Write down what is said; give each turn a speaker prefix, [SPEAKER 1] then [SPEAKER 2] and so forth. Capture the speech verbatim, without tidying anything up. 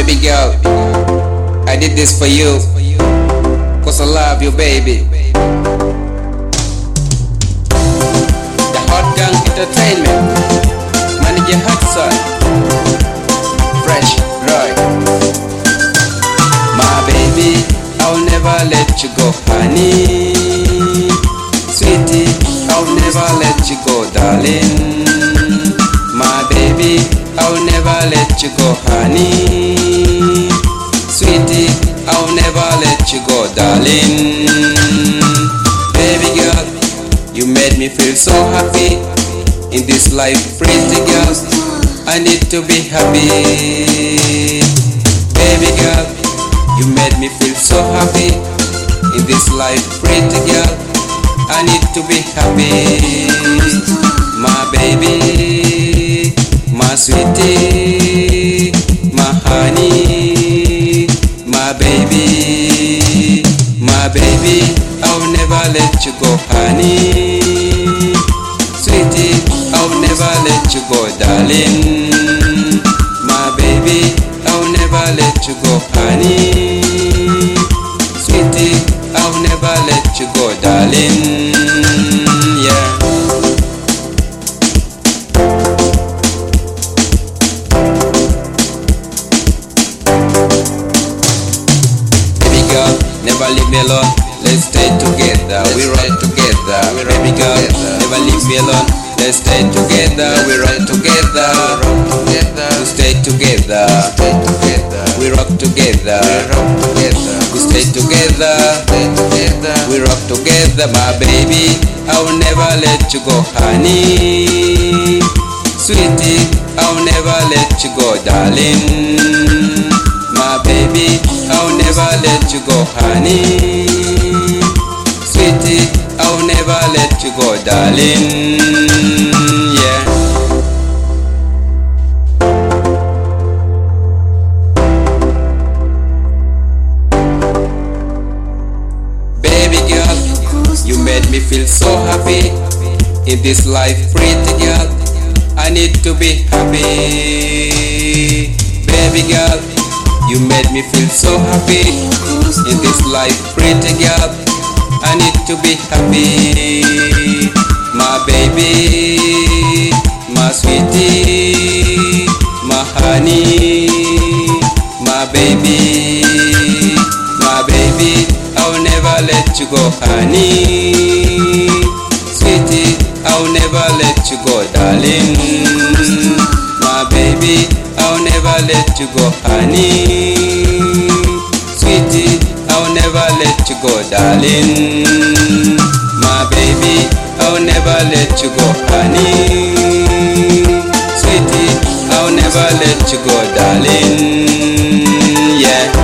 [SPEAKER 1] Baby girl, I did this for you, cause I love you, baby. The Hot Gang Entertainment, Manager Hudson, Fresh Roy. My baby, I'll never let you go, honey. Sweetie, I'll never let you go, darling. My baby, I'll never let you go, honey. Sweetie, I'll never let you go, darling. Baby girl, you made me feel so happy. In this life, pretty girl, I need to be happy. Baby girl, you made me feel so happy. In this life, pretty girl, I need to be happy. My baby, my sweetie, my honey, my baby, my baby, I'll never let you go, honey. Sweetie, I'll never let you go, darling. My baby, I'll never let you go, honey. Sweetie, I'll never let you go, darling. Yeah. Baby girl, never leave me alone. Let's stay together. We ride together. Baby girl, never leave me alone. Let's stay together. We ride together. We stay together. We rock together. We stay together. We rock together, my baby. I will never let you go, honey. Sweetie, I will never let you go, darling. My baby, I will never let you go, honey. Sweetie, I will never let you go, darling. Yeah. Baby girl, you made me feel so happy. In this life, pretty girl, I need to be happy. Baby girl, you made me feel so happy. In this life, pretty girl, I need to be happy. My baby, my sweetie, my honey, my baby, my baby, I'll never let you go, honey. Sweetie, I'll never let you go, darling. My baby, I'll never let you go, honey. Sweetie, I'll never let you go, darling. My baby, I'll never let you go, honey. Sweetie, I'll never let you go, darling. Yeah.